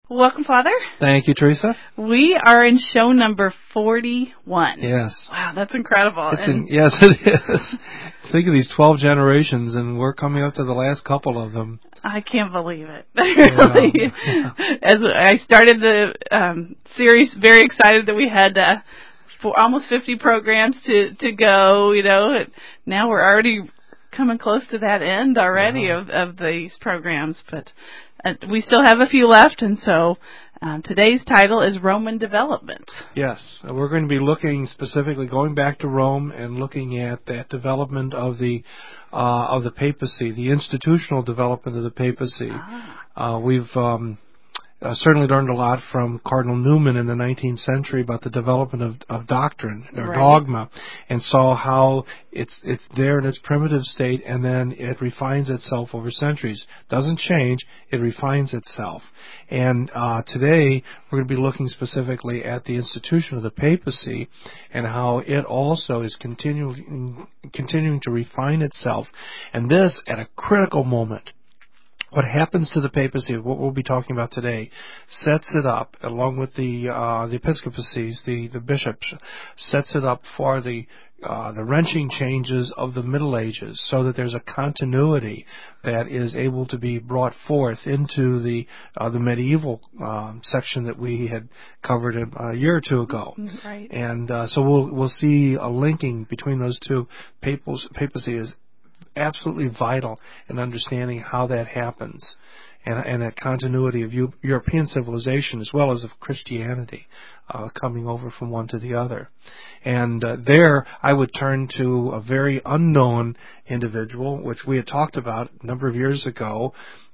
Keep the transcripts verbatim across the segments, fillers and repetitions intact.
Welcome, Father. Thank you, Teresa. We are in show number forty-one. Yes. Wow, that's incredible. It's in, yes, it is. Think of these twelve generations, and we're coming up to the last couple of them. I can't believe it. Really. Yeah. As I started the um, series, very excited that we had uh, for almost fifty programs to, to go. You know, now we're already coming close to that end already Yeah. of, of these programs, but uh, we still have a few left, and so um, today's title is Roman Development. Yes, we're going to be looking specifically, going back to Rome and looking at that development of the uh, of the papacy, the institutional development of the papacy. Ah. Uh, we've um, uh, certainly learned a lot from Cardinal Newman in the nineteenth century about the development of, of doctrine or Right. dogma, and saw how it's it's there in its primitive state, and then it refines itself over centuries. Doesn't change; it refines itself. And uh, today we're going to be looking specifically at the institution of the papacy and how it also is continuing continuing to refine itself, and this at a critical moment. What happens to the papacy, what we'll be talking about today, sets it up, along with the uh, the episcopacies, the, the bishops, sets it up for the uh, the wrenching changes of the Middle Ages, so that there's a continuity that is able to be brought forth into the uh, the medieval um, section that we had covered a, a year or two ago. Right. And uh, so we'll we'll see a linking between those two. Papals, papacy is absolutely vital in understanding how that happens, and, and that continuity of U- European civilization as well as of Christianity uh, coming over from one to the other. And uh, there I would turn to a very unknown individual, which we had talked about a number of years ago,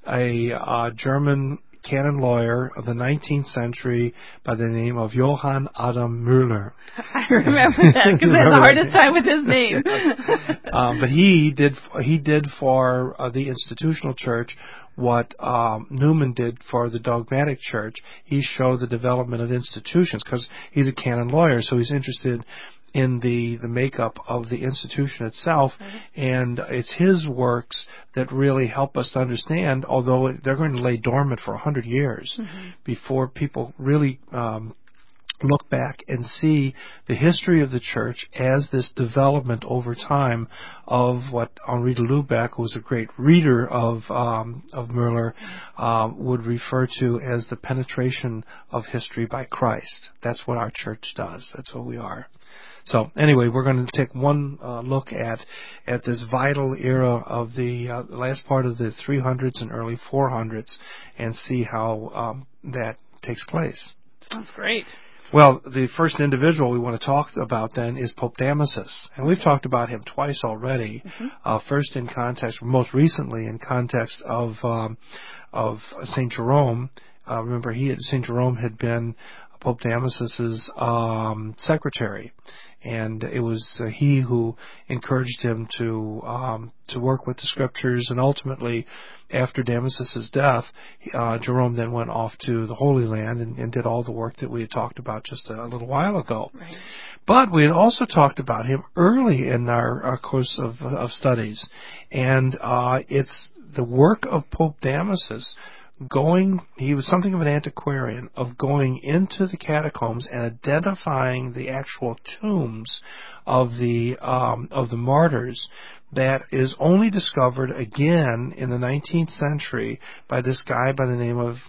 a uh, German canon lawyer of the nineteenth century by the name of Johann Adam Müller. I remember that because I had the hardest time with his name. Yes. um, but he did he did for uh, the institutional church what um, Newman did for the dogmatic church. He showed the development of institutions because he's a canon lawyer, so he's interested in the, the makeup of the institution itself, mm-hmm. and it's his works that really help us to understand, although they're going to lay dormant for a hundred years mm-hmm. before people really um, look back and see the history of the church as this development over time of what Henri de Lubac, who was a great reader of um, of Müller, uh, would refer to as the penetration of history by Christ. That's what our church does. That's what we are. So anyway, we're going to take one uh, look at at this vital era of the uh, last part of the three hundreds and early four hundreds and see how um, that takes place. Sounds great. Well, the first individual we want to talk about then is Pope Damasus, and we've talked about him twice already. Mm-hmm. Uh, first in context, most recently in context of um, of Saint Jerome. Uh, remember, he Saint Jerome had been Pope Damasus's um, secretary, and it was uh, he who encouraged him to um, to work with the scriptures. And ultimately, after Damasus's death, uh, Jerome then went off to the Holy Land and, and did all the work that we had talked about just a, a little while ago. Right. But we had also talked about him early in our, our course of, of studies, and uh, it's the work of Pope Damasus. Going, he was something of an antiquarian, of going into the catacombs and identifying the actual tombs of the um, of the martyrs. That is only discovered again in the nineteenth century by this guy by the name of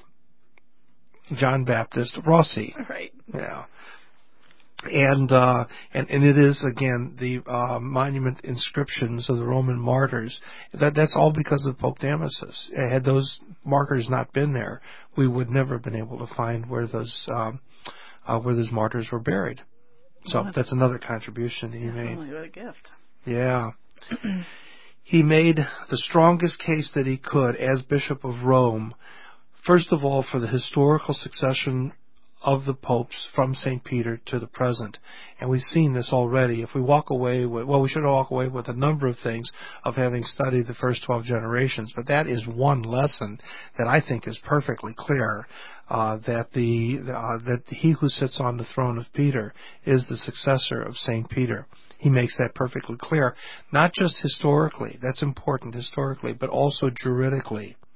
John Baptist Rossi. Right. Yeah. And, uh, and and it is again the uh, monument inscriptions of the Roman martyrs. That that's all because of Pope Damasus. Had those markers not been there, we would never have been able to find where those um, uh, where those martyrs were buried. So well, that's, that's another contribution that he made. What a gift! Yeah. He made the strongest case that he could as Bishop of Rome. First of all, for the historical succession of the popes from Saint Peter to the present. And we've seen this already. If we walk away with, well, we should walk away with a number of things of having studied the first twelve generations, but that is one lesson that I think is perfectly clear, uh, that the, uh, that he who sits on the throne of Peter is the successor of Saint Peter. He makes that perfectly clear, not just historically, that's important historically, but also juridically.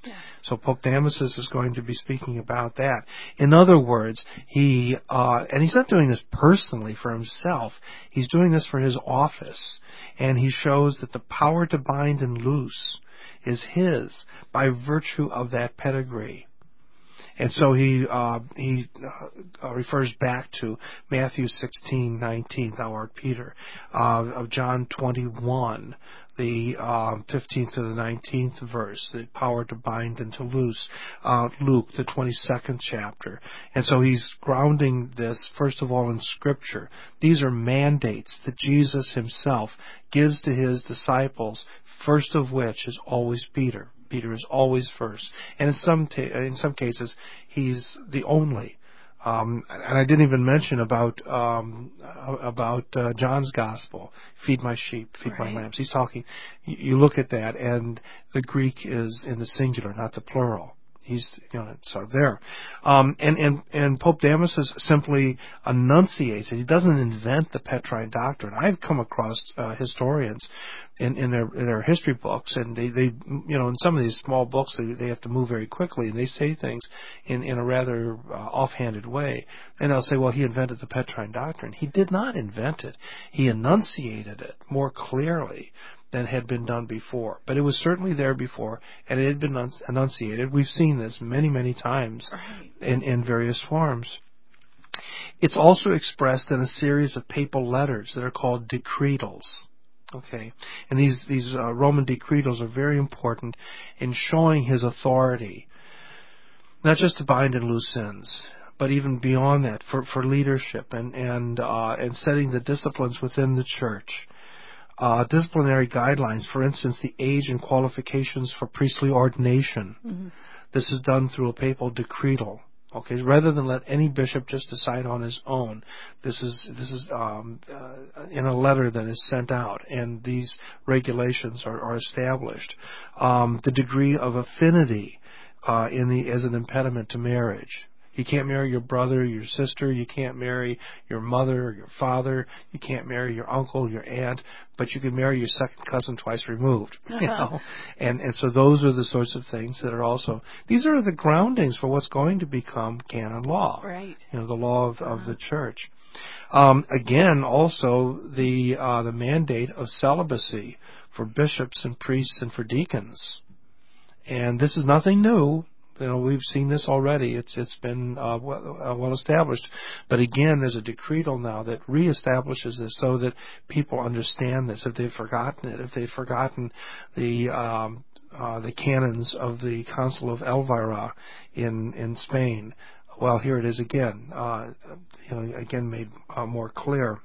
Yeah. So Pope Damasus is going to be speaking about that. In other words, he, uh, and he's not doing this personally for himself, he's doing this for his office. And he shows that the power to bind and loose is his by virtue of that pedigree. And so he uh, he uh, refers back to Matthew sixteen nineteen, thou art Peter, uh, of John twenty-one, the uh, fifteenth to the nineteenth verse, the power to bind and to loose, uh, Luke, the twenty-second chapter. And so he's grounding this, first of all, in Scripture. These are mandates that Jesus himself gives to his disciples, first of which is always Peter. Peter is always first, and in some ta- in some cases, he's the only. Um, and I didn't even mention about um, about uh, John's gospel. Feed my sheep, feed right. my lambs. He's talking. You look at that, and the Greek is in the singular, not the plural. He's, you know, so there. Um, and, and, and Pope Damasus simply enunciates it. He doesn't invent the Petrine doctrine. I've come across uh, historians in, in their in their history books, and they, they, you know, in some of these small books, they, they have to move very quickly, and they say things in, in a rather uh, offhanded way. And they'll say, well, he invented the Petrine doctrine. He did not invent it. He enunciated it more clearly than had been done before. But it was certainly there before, and it had been enunciated. We've seen this many, many times right. in, in various forms. It's also expressed in a series of papal letters that are called decretals. Okay, and these these uh, Roman decretals are very important in showing his authority, not just to bind and loose sins, but even beyond that, for, for leadership and and uh, and setting the disciplines within the church. Uh, disciplinary guidelines, for instance, the age and qualifications for priestly ordination. Mm-hmm. This is done through a papal decretal. Okay, rather than let any bishop just decide on his own, this is this is um, uh, in a letter that is sent out, and these regulations are, are established. Um, the degree of affinity uh, in the as an impediment to marriage. You can't marry your brother, your sister. You can't marry your mother or your father. You can't marry your uncle, your aunt, but you can marry your second cousin twice removed. Uh-huh. You know, and and so those are the sorts of things that are also. These are the groundings for what's going to become canon law. Right. You know, the law of, uh-huh. of the church. Um, again, also the uh, the mandate of celibacy for bishops and priests and for deacons, and this is nothing new. You know, we've seen this already. It's it's been uh, well, uh, well established. But again, there's a decretal now that reestablishes this so that people understand this. If they've forgotten it, if they've forgotten the um, uh, the canons of the Council of Elvira in in Spain, well, here it is again. Uh, you know, again made uh, more clear.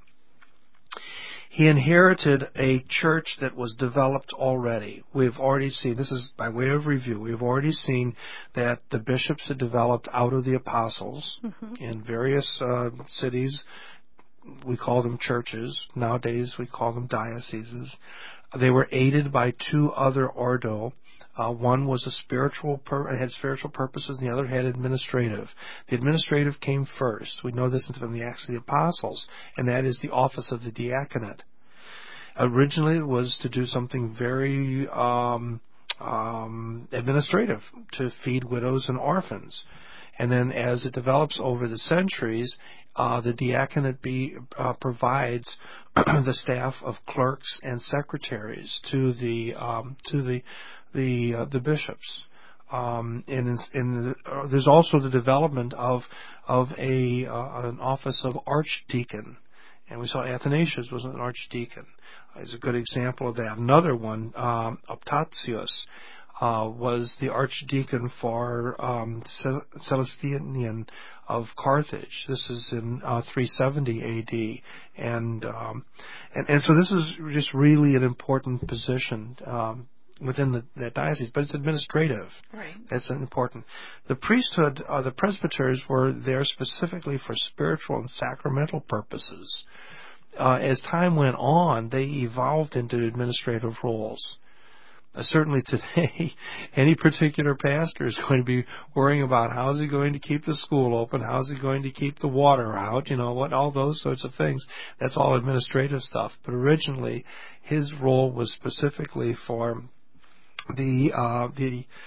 He inherited a church that was developed already. We've already seen, this is by way of review, we've already seen that the bishops had developed out of the apostles mm-hmm. in various uh, cities. We call them churches. Nowadays we call them dioceses. They were aided by two other ordo. Uh, one was a spiritual, pur- had spiritual purposes, and the other had administrative. The administrative came first. We know this from the Acts of the Apostles, and that is the office of the diaconate. Originally, it was to do something very um, um, administrative, to feed widows and orphans. And then, as it develops over the centuries, uh, the diaconate be, uh, provides the staff of clerks and secretaries to the um, to the the uh, the bishops. Um, and in, in the, uh, there's also the development of of a uh, an office of archdeacon, and we saw Athanasius was an archdeacon. Uh, is a good example of that. Another one, um, Optatius, uh, was the archdeacon for um, Celestinian of Carthage. This is in uh, three seventy A D, and, um, and and so this is just really an important position um, within the, the diocese, but it's administrative. Right. That's important. The priesthood, uh, the presbyters were there specifically for spiritual and sacramental purposes. Uh, as time went on, they evolved into administrative roles. Uh, certainly today, any particular pastor is going to be worrying about how's he going to keep the school open, how's he going to keep the water out, you know, what all those sorts of things. That's all administrative stuff. But originally, his role was specifically for the uh, the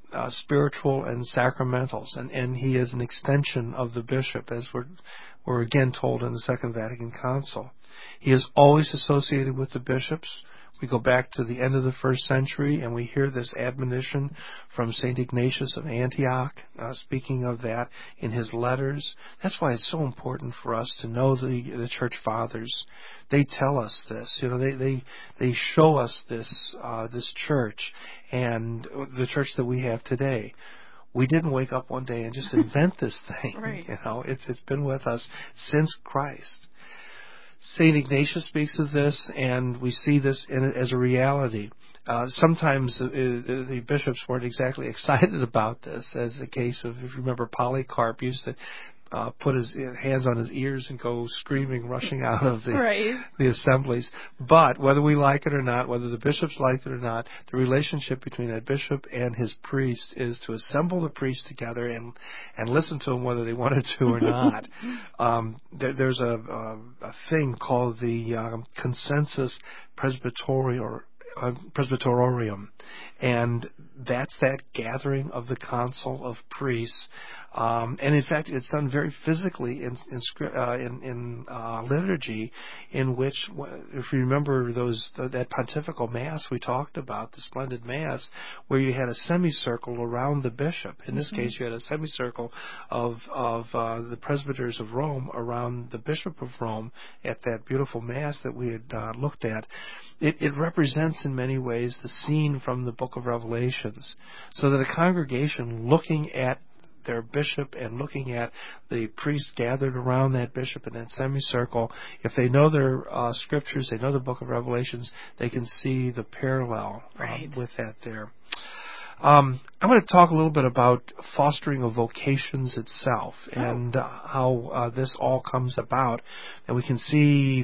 uh, spiritual and sacramentals, and, and he is an extension of the bishop, as we're, we're again told in the Second Vatican Council. He is always associated with the bishops. We go back to the end of the first century, and we hear this admonition from Saint Ignatius of Antioch, uh, speaking of that in his letters. That's why it's so important for us to know the, the Church Fathers. They tell us this. You know, they they, they show us this uh, this church and the church that we have today. We didn't wake up one day and just invent this thing. Right. You know, it's it's been with us since Christ. Saint Ignatius speaks of this, and we see this in, as a reality. Uh, sometimes uh, the bishops weren't exactly excited about this, as the case of, if you remember, Polycarp used to uh, put his hands on his ears and go screaming, rushing out of the, right. the assemblies. But whether we like it or not, whether the bishops liked it or not, the relationship between a bishop and his priest is to assemble the priests together and and listen to them whether they wanted to or not. um, there, there's a, a, a thing called the um, Consensus Presbyterior, uh, Presbyteriorium, and that's that gathering of the council of priests. Um, and in fact, it's done very physically in in, uh, in, in uh, liturgy, in which, if you remember those that pontifical mass we talked about, the splendid mass, where you had a semicircle around the bishop. In this mm-hmm. case, you had a semicircle of of uh, the presbyters of Rome around the Bishop of Rome at that beautiful mass that we had uh, looked at. It, it represents in many ways the scene from the Book of Revelations, so that a congregation looking at their bishop and looking at the priests gathered around that bishop in that semicircle, if they know their uh, scriptures, they know the Book of Revelations, they can see the parallel right. um, with that there. Um, I'm going to talk a little bit about fostering of vocations itself oh. and uh, how uh, this all comes about, and we can see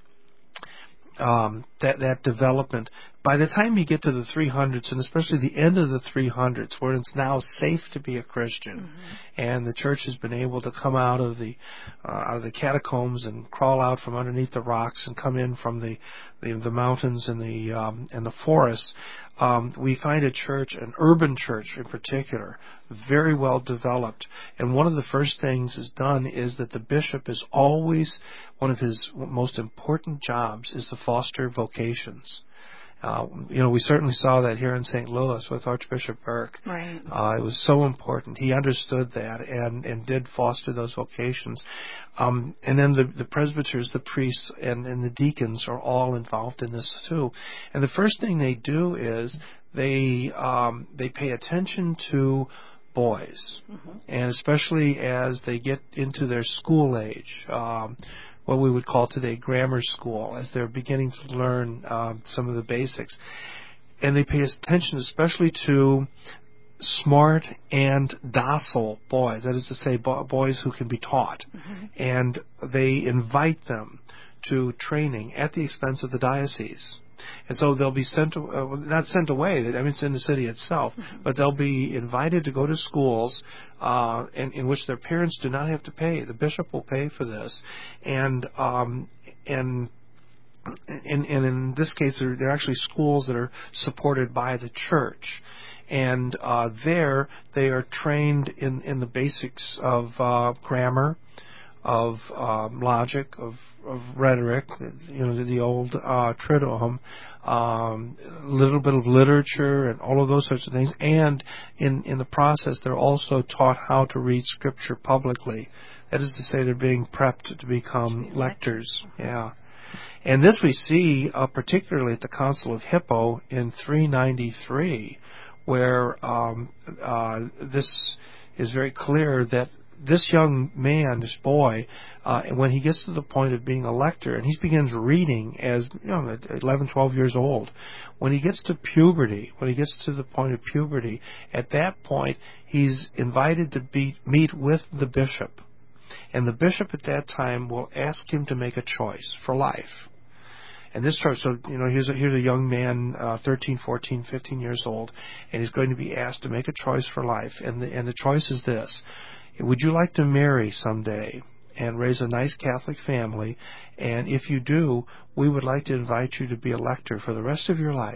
Um, that that development. By the time you get to the three hundreds, and especially the end of the three hundreds, where it's now safe to be a Christian, mm-hmm. and the church has been able to come out of the uh, out of the catacombs and crawl out from underneath the rocks and come in from the the, the mountains and the um, and the forests, um, we find a church, an urban church in particular, very well developed. And one of the first things is done is that the bishop is always, one of his most important jobs is to foster vocations. Uh, you know, we certainly saw that here in Saint Louis with Archbishop Burke. Right. Uh, it was so important. He understood that and, and did foster those vocations. Um, and then the, the presbyters, the priests, and, and the deacons are all involved in this too. And the first thing they do is they um, they pay attention to boys, mm-hmm. and especially as they get into their school age. Um, what we would call today grammar school, as they're beginning to learn uh, some of the basics. And they pay attention especially to smart and docile boys, that is to say, bo- boys who can be taught. Mm-hmm. And they invite them to training at the expense of the diocese. And so they'll be sent, uh, not sent away, I mean, it's in the city itself, mm-hmm. but they'll be invited to go to schools uh, in, in which their parents do not have to pay. The bishop will pay for this. And um, and and, and in this case, they're, they're actually schools that are supported by the church. And uh, there they are trained in, in the basics of uh, grammar, of um, logic, of of rhetoric, you know, the, the old uh, triduum, um, a little bit of literature and all of those sorts of things. And in, in the process, they're also taught how to read Scripture publicly. That is to say, they're being prepped to become to be lectors. Yeah. And this we see uh, particularly at the Council of Hippo in three ninety-three, where um, uh, this is very clear that this young man, this boy, uh, when he gets to the point of being a lector, and he begins reading as, you know, at eleven, twelve years old, when he gets to puberty, when he gets to the point of puberty, at that point, he's invited to be, meet with the bishop. And the bishop at that time will ask him to make a choice for life. And this starts, so, you know, here's a, here's a young man, uh, thirteen, fourteen, fifteen years old, and he's going to be asked to make a choice for life. And the, and the choice is this: would you like to marry someday and raise a nice Catholic family? And if you do, we would like to invite you to be a lector for the rest of your life.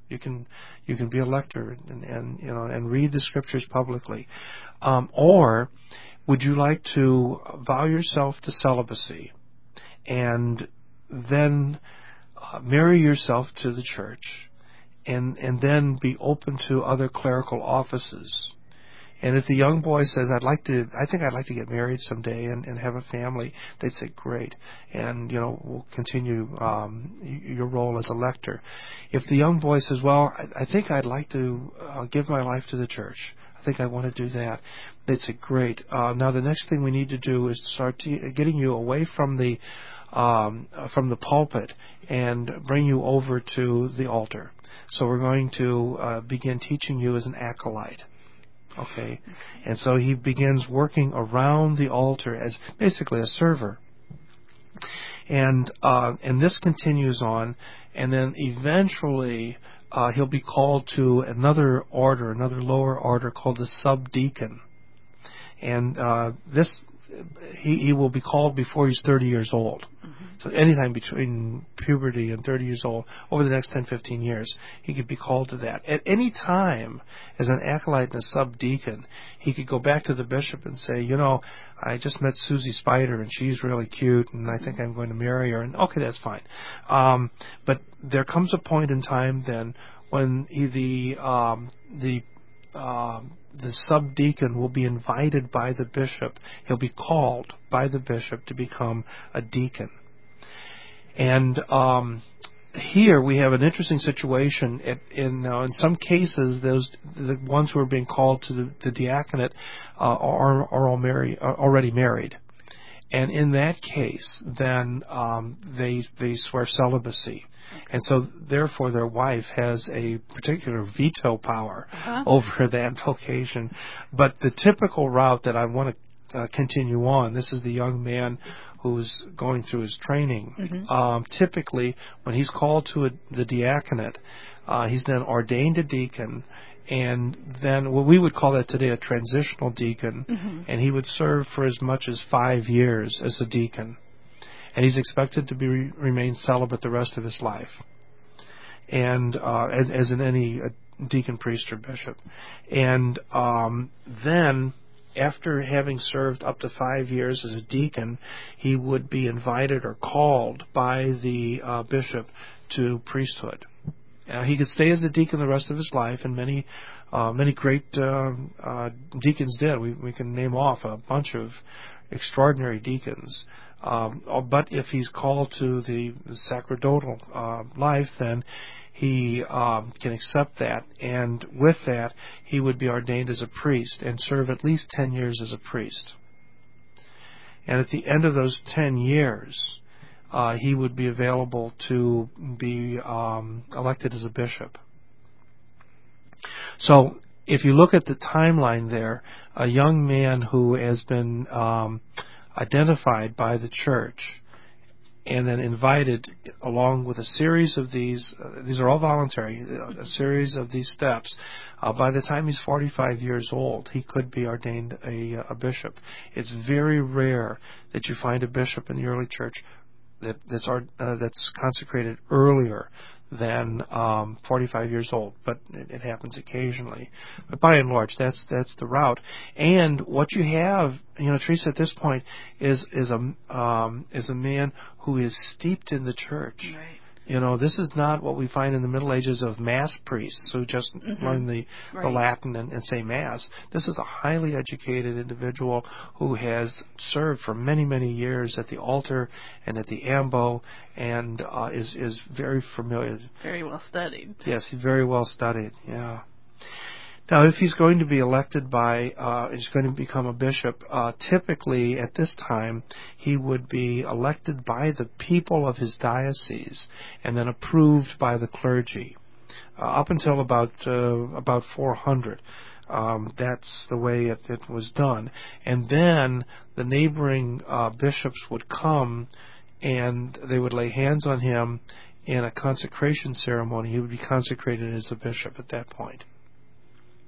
You can you can be a lector and, and you know and read the scriptures publicly, um, or would you like to vow yourself to celibacy and then uh, marry yourself to the church, and and then be open to other clerical offices? And if the young boy says, I'd like to, I think I'd like to get married someday and, and have a family, they'd say, great. And, you know, we'll continue um, your role as a lector. If the young boy says, well, I, I think I'd like to uh, give my life to the church, I think I want to do that, they'd say, great. Uh, now the next thing we need to do is start to, getting you away from the, um, from the pulpit and bring you over to the altar. So we're going to uh, begin teaching you as an acolyte. Okay, and so he begins working around the altar as basically a server, and uh, and this continues on, and then eventually uh, he'll be called to another order, another lower order called the subdeacon, and uh, this he he will be called before he's thirty years old. Mm-hmm. So anytime between puberty and thirty years old, over the next ten, fifteen years, he could be called to that. At any time, as an acolyte and a subdeacon, he could go back to the bishop and say, you know, I just met Susie Spider, and she's really cute, and I think I'm going to marry her. And okay, that's fine. Um, but there comes a point in time then when he, the um, the um, the subdeacon will be invited by the bishop. He'll be called by the bishop to become a deacon. And um, here we have an interesting situation. It, in uh, in some cases, those the ones who are being called to the, the diaconate uh, are are all married, are already married, and in that case, then um, they they swear celibacy. And so, therefore, their wife has a particular veto power uh-huh. over that vocation. But the typical route that I want to uh, continue on, this is the young man who's going through his training. Mm-hmm. Um, typically, when he's called to a, the diaconate, uh, he's then ordained a deacon, and then what we would call that today a transitional deacon, mm-hmm. and he would serve for as much as five years as a deacon. And he's expected to be remain celibate the rest of his life, and uh, as, as in any uh, deacon, priest, or bishop. And um, then, after having served up to five years as a deacon, he would be invited or called by the uh, bishop to priesthood. Uh, he could stay as a deacon the rest of his life, and many, uh, many great uh, uh, deacons did. We, we can name off a bunch of extraordinary deacons. Um, but if he's called to the sacerdotal uh, life, then he um, can accept that, and with that, he would be ordained as a priest and serve at least ten years as a priest. And at the end of those ten years, uh, he would be available to be um, elected as a bishop. So, if you look at the timeline there, a young man who has been um, identified by the church and then invited along with a series of these, uh, these are all voluntary, a series of these steps. Uh, by the time he's forty-five years old, he could be ordained a, a bishop. It's very rare that you find a bishop in the early church that, that's, uh, that's consecrated earlier than um, forty-five years old, but it, it happens occasionally. But by and large, that's that's the route. And what you have, you know, Teresa, at this point, is is a um, is a man who is steeped in the church. Right. You know, this is not what we find in the Middle Ages of mass priests who just mm-hmm. learn the, right. the Latin and, and say mass. This is a highly educated individual who has served for many, many years at the altar and at the ambo, and uh, is is very familiar. Very well studied. Yes, he's very well studied. Yeah. Now, if he's going to be elected by, uh, he's going to become a bishop, uh, typically at this time he would be elected by the people of his diocese and then approved by the clergy. Uh, up until about uh, about four hundred, um, that's the way it, it was done. And then the neighboring uh, bishops would come and they would lay hands on him in a consecration ceremony. He would be consecrated as a bishop at that point.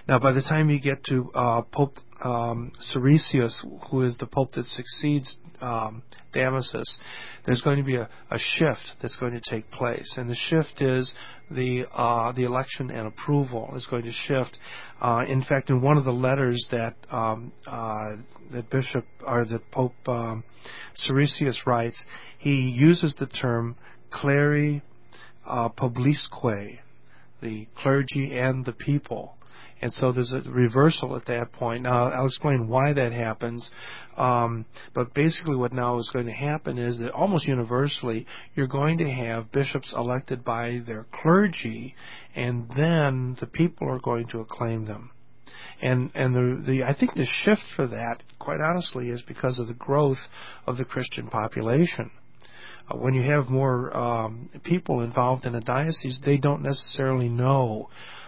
Now, by the time you get to uh, Pope um, Siricius, who is the pope that succeeds um, Damasus, there's going to be a, a shift that's going to take place, and the shift is the uh, the election and approval is going to shift. Uh, in fact, in one of the letters that um, uh, that Bishop or the Pope um, Siricius writes, he uses the term cleri uh, publisque, the clergy and the people. And so there's a reversal at that point. Now, I'll explain why that happens. Um, but basically what now is going to happen is that almost universally you're going to have bishops elected by their clergy, and then the people are going to acclaim them. And and the, the I think the shift for that, quite honestly, is because of the growth of the Christian population. Uh, when you have more um, people involved in a diocese, they don't necessarily know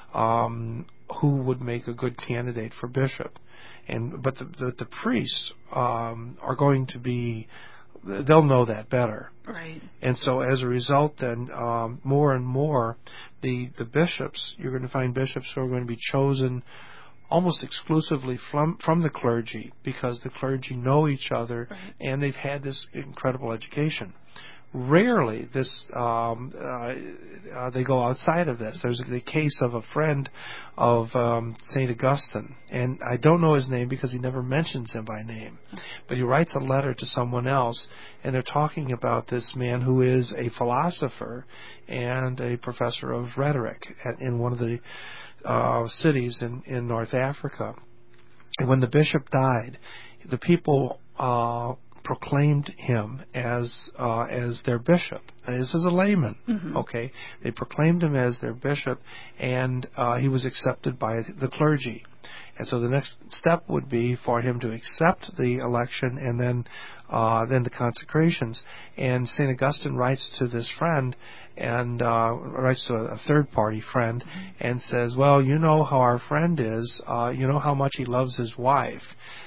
um, who would make a good candidate for bishop, and but the the, the priests um, are going to be, they'll know that better. Right. And so as a result, then um, more and more, the the bishops, you're going to find bishops who are going to be chosen almost exclusively from from the clergy, because the clergy know each other, right. and they've had this incredible education. Rarely this um, uh, uh, they go outside of this. There's the case of a friend of um, Saint Augustine, and I don't know his name because he never mentions him by name, but he writes a letter to someone else, and they're talking about this man who is a philosopher and a professor of rhetoric at, in one of the uh, cities in, in North Africa. And when the bishop died, the people uh, proclaimed him as uh, as their bishop. And this is a layman, mm-hmm. okay? They proclaimed him as their bishop, and uh, he was accepted by the clergy. And so the next step would be for him to accept the election and then uh, then the consecrations. And Saint Augustine writes to this friend, and uh, writes to a, a third-party friend, mm-hmm. and says, well, you know how our friend is. Uh, you know how much he loves his wife.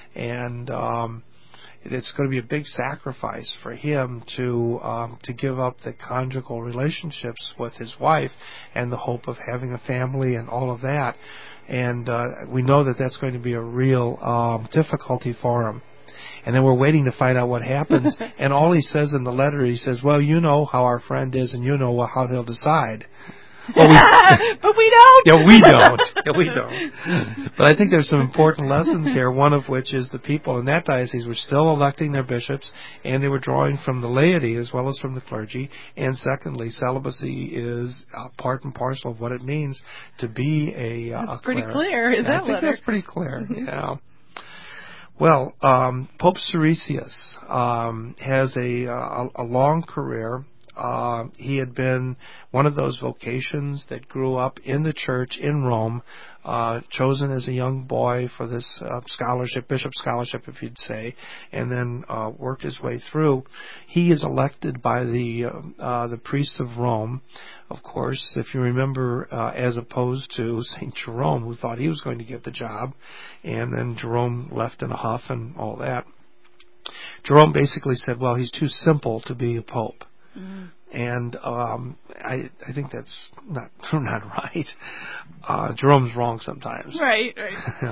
And Um, it's going to be a big sacrifice for him to um, to give up the conjugal relationships with his wife and the hope of having a family and all of that. And uh, we know that that's going to be a real um, difficulty for him. And then we're waiting to find out what happens. And all he says in the letter, he says, well, you know how our friend is, and you know how he'll decide. Well, we, but we don't. Yeah, we don't. Yeah, we don't. But I think there's some important lessons here, one of which is the people in that diocese were still electing their bishops, and they were drawing from the laity as well as from the clergy. And secondly, celibacy is uh, part and parcel of what it means to be a uh, That's a pretty cleric. clear, is yeah, that I think letter? that's pretty clear, yeah. Well, um, Pope Siricius um, has a, a, a long career. Uh, he had been one of those vocations that grew up in the church in Rome, uh, chosen as a young boy for this uh, scholarship, bishop scholarship, if you'd say, and then uh, worked his way through. He is elected by the uh, uh, the priests of Rome, of course, if you remember, uh, as opposed to Saint Jerome, who thought he was going to get the job, and then Jerome left in a huff and all that. Jerome basically said, well, he's too simple to be a pope. Mm. And um, I, I think that's not not right. Uh, Jerome's wrong sometimes. Right, right.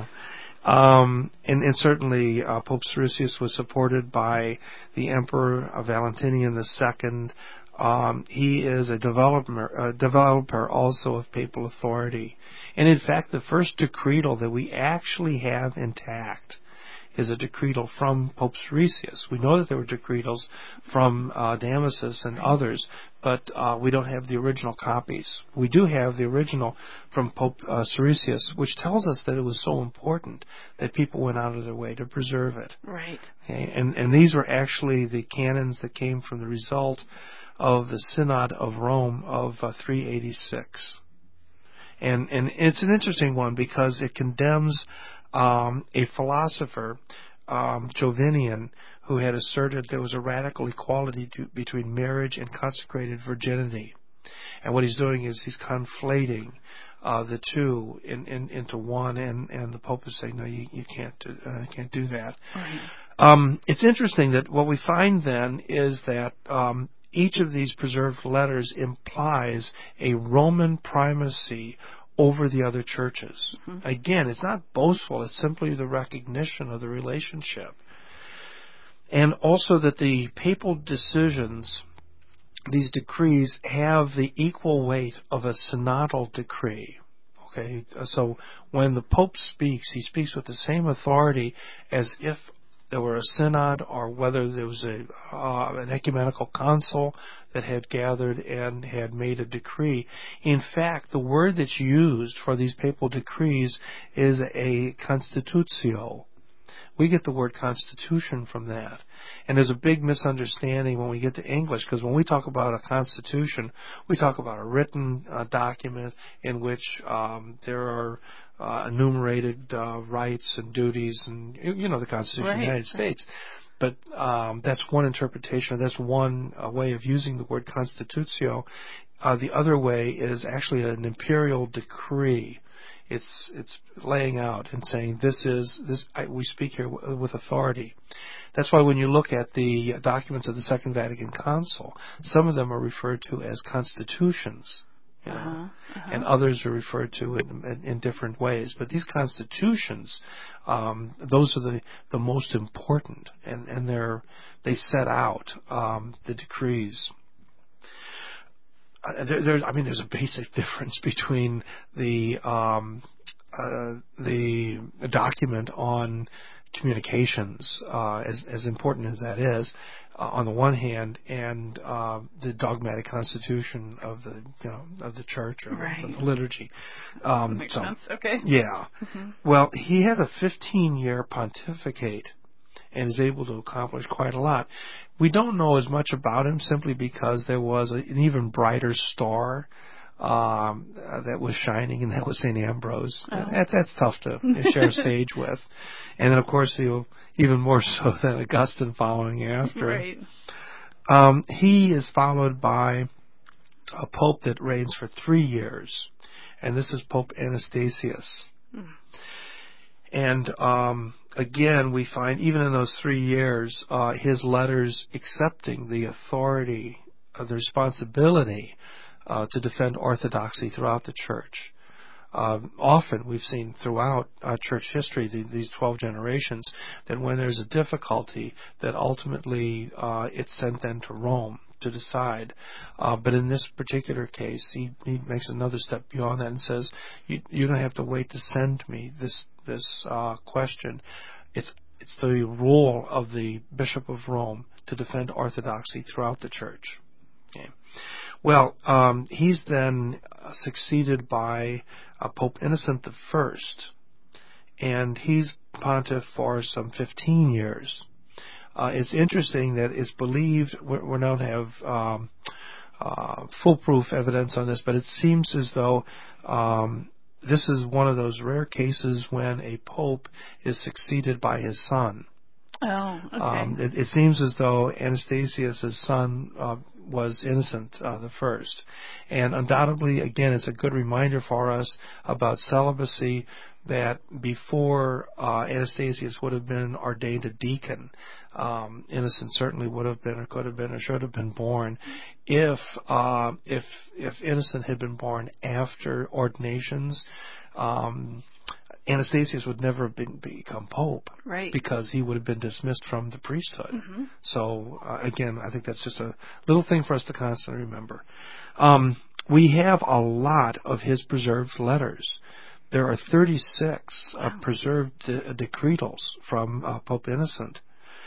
um, and, and certainly uh, Pope Siricius was supported by the Emperor uh, Valentinian the Second. Um, he is a developer, a developer also of papal authority. And in fact, the first decretal that we actually have intact is a decretal from Pope Siricius. We know that there were decretals from uh, Damasus and others, but uh, we don't have the original copies. We do have the original from Pope uh, Siricius, which tells us that it was so important that people went out of their way to preserve it. Right. Okay? And, and these were actually the canons that came from the result of the Synod of Rome of uh, three eighty-six. And, and it's an interesting one because it condemns Um, a philosopher, um, Jovinian, who had asserted there was a radical equality to, between marriage and consecrated virginity. And what he's doing is he's conflating uh, the two in, in, into one, and, and the Pope is saying, no, you, you can't, uh, can't do that. Right. Um, it's interesting that what we find then is that um, each of these preserved letters implies a Roman primacy over the other churches. Mm-hmm. Again, it's not boastful. It's simply the recognition of the relationship. And also that the papal decisions, these decrees, have the equal weight of a synodal decree. Okay, so when the Pope speaks, he speaks with the same authority as if there were a synod, or whether there was a uh, an ecumenical council that had gathered and had made a decree. In fact, the word that's used for these papal decrees is a constitutio. We get the word constitution from that. And there's a big misunderstanding when we get to English, because when we talk about a constitution, we talk about a written uh, document in which um, there are uh, enumerated uh, rights and duties, and you know the Constitution right. of the United States. But um, that's one interpretation. That's one uh, way of using the word constitutio. Uh, the other way is actually an imperial decree. It's it's laying out and saying this is this. I, we speak here w- with authority. That's why when you look at the documents of the Second Vatican Council, some of them are referred to as constitutions, you know, uh-huh. Uh-huh. and others are referred to in, in, in different ways. But these constitutions, um, those are the, the most important, and and they're they set out um, the decrees. Uh, there, there's, I mean, there's a basic difference between the um, uh, the document on communications, uh, as as important as that is, uh, on the one hand, and uh, the dogmatic constitution of the you know of the church or right. of the liturgy. Um, that makes so, sense. Okay. Yeah. Mm-hmm. Well, he has a fifteen-year pontificate and is able to accomplish quite a lot. We don't know as much about him simply because there was a, an even brighter star um, uh, that was shining, and that was Saint Ambrose. Oh. That, that's tough to share stage with. And then, of course, he'll, even more so than Augustine following after. Right. Um, he is followed by a pope that reigns for three years, and this is Pope Anastasius. Mm. And um, again, we find even in those three years, uh, his letters accepting the authority, uh, the responsibility uh, to defend orthodoxy throughout the church. Uh, often we've seen throughout uh, church history, the, these twelve generations, that when there's a difficulty, that ultimately uh, it's sent then to Rome to decide. Uh, but in this particular case, he, he makes another step beyond that and says, you, you don't have to wait to send me this this uh, question. It's it's the role of the Bishop of Rome to defend orthodoxy throughout the church. Okay. Well, um, he's then succeeded by uh, Pope Innocent the First, and he's pontiff for some fifteen years. Uh, it's interesting that it's believed, we, we don't have um, uh, foolproof evidence on this, but it seems as though um, this is one of those rare cases when a pope is succeeded by his son. Oh, okay. Um, it, it seems as though Anastasius' son uh, was Innocent uh, the First, and undoubtedly, again, it's a good reminder for us about celibacy. That before uh, Anastasius would have been ordained a deacon, um, Innocent certainly would have been, or could have been, or should have been born. If uh, if if Innocent had been born after ordinations, um, Anastasius would never have been, become pope, right? Because he would have been dismissed from the priesthood. Mm-hmm. So uh, again, I think that's just a little thing for us to constantly remember. Um, we have a lot of his preserved letters. There are thirty-six wow. uh, preserved de- decretals from uh, Pope Innocent.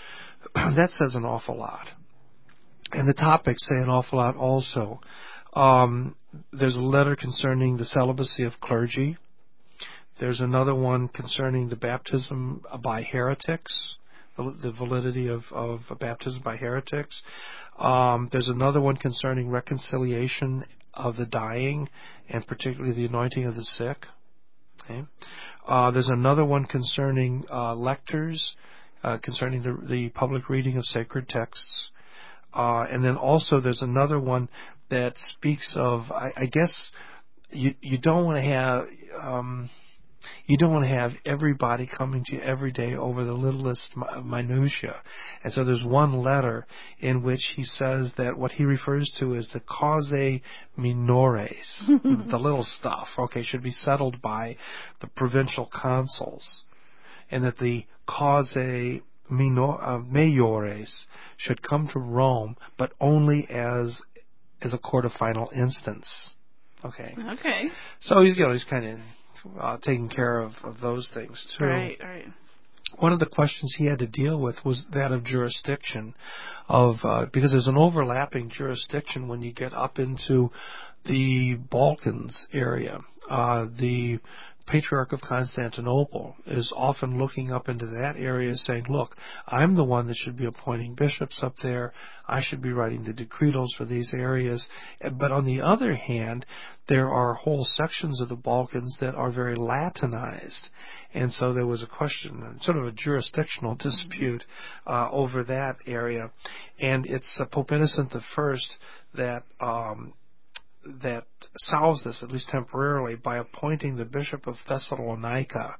That says an awful lot. And the topics say an awful lot also. Um, there's a letter concerning the celibacy of clergy. There's another one concerning the baptism by heretics, the, the validity of, of baptism by heretics. Um, there's another one concerning reconciliation of the dying, and particularly the anointing of the sick. Okay. Uh, there's another one concerning uh, lectors, uh, concerning the, the public reading of sacred texts. Uh, and then also there's another one that speaks of, I, I guess, you you don't want to have, um, You don't want to have everybody coming to you every day over the littlest minutia. And so there's one letter in which he says that what he refers to as the causae minores, the little stuff, okay, should be settled by the provincial consuls, and that the causae minor, uh, maiores should come to Rome, but only as as a court of final instance. Okay. Okay. So he's, you know, he's kind of uh, taking care of, of those things too. Right, right. One of the questions he had to deal with was that of jurisdiction, of uh, because there's an overlapping jurisdiction when you get up into the Balkans area. Uh, the Patriarch of Constantinople is often looking up into that area saying, look, I'm the one that should be appointing bishops up there. I should be writing the decretals for these areas. But on the other hand, there are whole sections of the Balkans that are very Latinized. And so there was a question, sort of a jurisdictional dispute uh, over that area. And it's uh, Pope Innocent the First that um, that solves this, at least temporarily, by appointing the Bishop of Thessalonica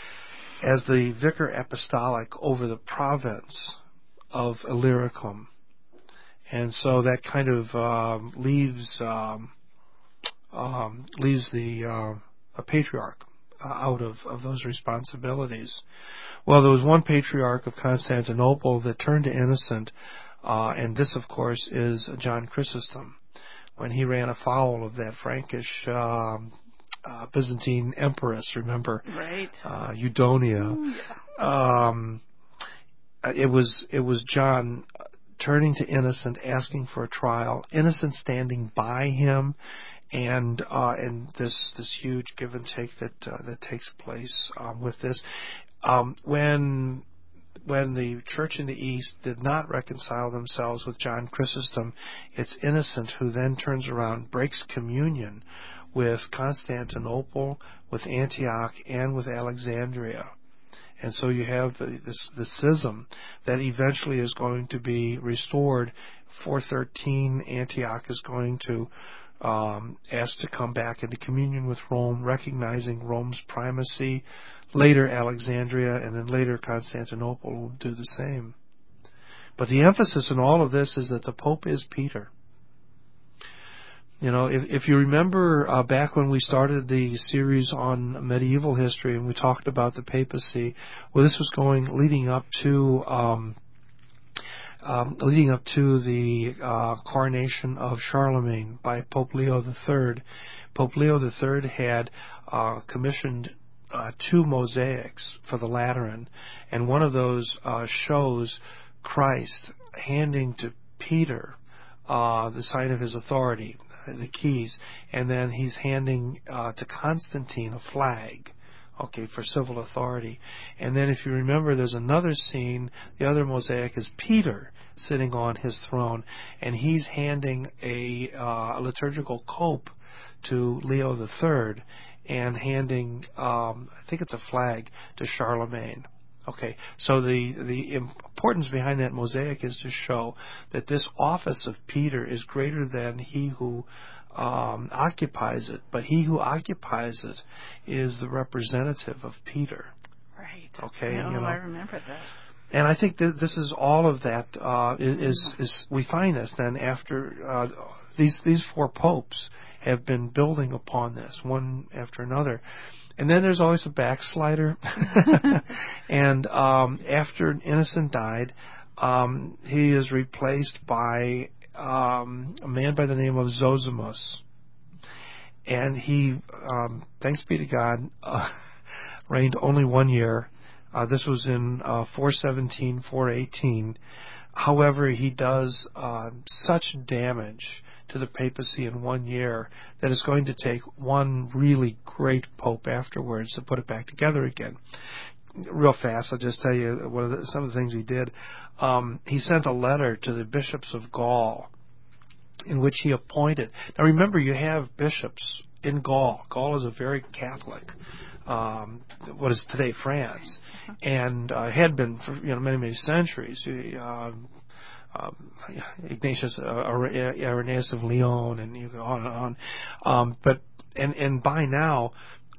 as the vicar apostolic over the province of Illyricum. And so that kind of um, leaves um, um, leaves the uh, a patriarch uh, out of, of those responsibilities. Well, there was one patriarch of Constantinople that turned to Innocent, uh, and this, of course, is John Chrysostom, when he ran afoul of that Frankish um, uh, Byzantine empress, remember? Right. Uh, Eudonia. Ooh, yeah. Um, it was it was John turning to Innocent, asking for a trial. Innocent standing by him, and uh, and this this huge give and take that uh, that takes place um, with this. Um, when When the church in the East did not reconcile themselves with John Chrysostom, it's Innocent who then turns around, breaks communion with Constantinople, with Antioch, and with Alexandria. And so you have the, this, this schism that eventually is going to be restored. four thirteen, Antioch is going to um, ask to come back into communion with Rome, recognizing Rome's primacy. Later Alexandria, and then later Constantinople will do the same. But the emphasis in all of this is that the Pope is Peter. You know, if, if you remember uh, back when we started the series on medieval history and we talked about the papacy, well, this was going leading up to um, um, leading up to the uh, coronation of Charlemagne by Pope Leo the Third. Pope Leo the Third had uh, commissioned Uh, two mosaics for the Lateran, and one of those uh, shows Christ handing to Peter uh, the sign of his authority, the keys, and then he's handing uh, to Constantine a flag, okay, for civil authority. And then if you remember, there's another scene, the other mosaic is Peter sitting on his throne, and he's handing a, uh, a liturgical cope to Leo the Third, and handing, um, I think it's a flag, to Charlemagne. Okay, so the the importance behind that mosaic is to show that this office of Peter is greater than he who um, occupies it, but he who occupies it is the representative of Peter. Right. Okay, oh, you know. I remember that. And I think that this is all of that. Uh, is, is we find this then after uh, these these four popes have been building upon this one after another, and then there's always a backslider. And um, after Innocent died, um, he is replaced by um, a man by the name of Zosimus, and he, um, thanks be to God, uh, reigned only one year. Uh, this was in uh, four seventeen, four eighteen. However, he does uh, such damage to the papacy in one year that it's going to take one really great pope afterwards to put it back together again. Real fast, I'll just tell you one of the, some of the things he did. Um, he sent a letter to the bishops of Gaul in which he appointed. Now remember, you have bishops in Gaul. Gaul is a very Catholic. Um, what is today France, and uh, had been for you know many many centuries. Uh, um, Ignatius uh, Irenaeus of Lyon, and you go on and on. Um, but and and by now,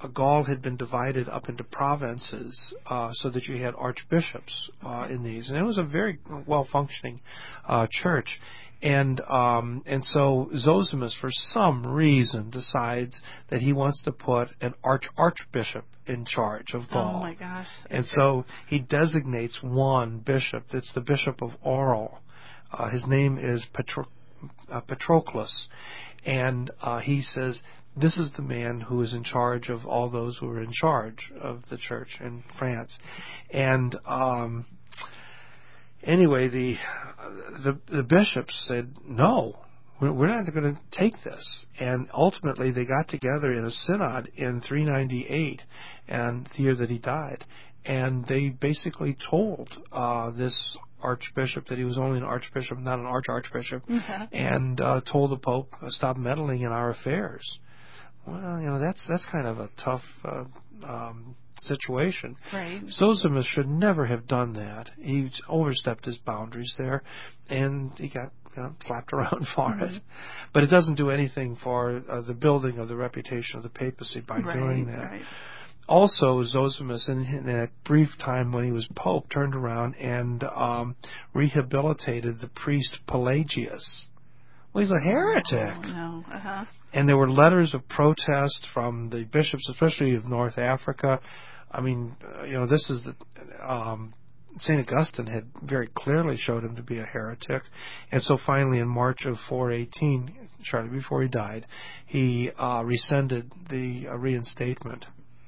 uh, Gaul had been divided up into provinces uh, so that you had archbishops uh, in these, and it was a very well-functioning uh, church. And um, and so Zosimus, for some reason, decides that he wants to put an arch archbishop in charge of Gaul. Oh my gosh! And so he designates one bishop. It's the Bishop of Aurel. Uh, his name is Patro- uh, Patroclus, and uh, he says, this is the man who is in charge of all those who are in charge of the church in France. And um, anyway, the, the the bishops said, no, we're not going to take this. And ultimately, they got together in a synod in three ninety-eight, and the year that he died. And they basically told uh, this archbishop that he was only an archbishop, not an arch-archbishop, mm-hmm. and uh, told the Pope, stop meddling in our affairs. Well, you know, that's that's kind of a tough uh, um, situation. Right. Zosimus should never have done that. He overstepped his boundaries there, and he got you know, slapped around for mm-hmm. it. But it doesn't do anything for uh, the building of the reputation of the papacy by right, doing that. Right. Also, Zosimus, in, in that brief time when he was pope, turned around and um, rehabilitated the priest Pelagius. Well, he's a heretic. Oh, no. Uh-huh. And there were letters of protest from the bishops, especially of North Africa. I mean, uh, you know, this is the um, Saint Augustine had very clearly showed him to be a heretic, and so finally, in March of four eighteen, shortly before he died, he uh, rescinded the uh, reinstatement.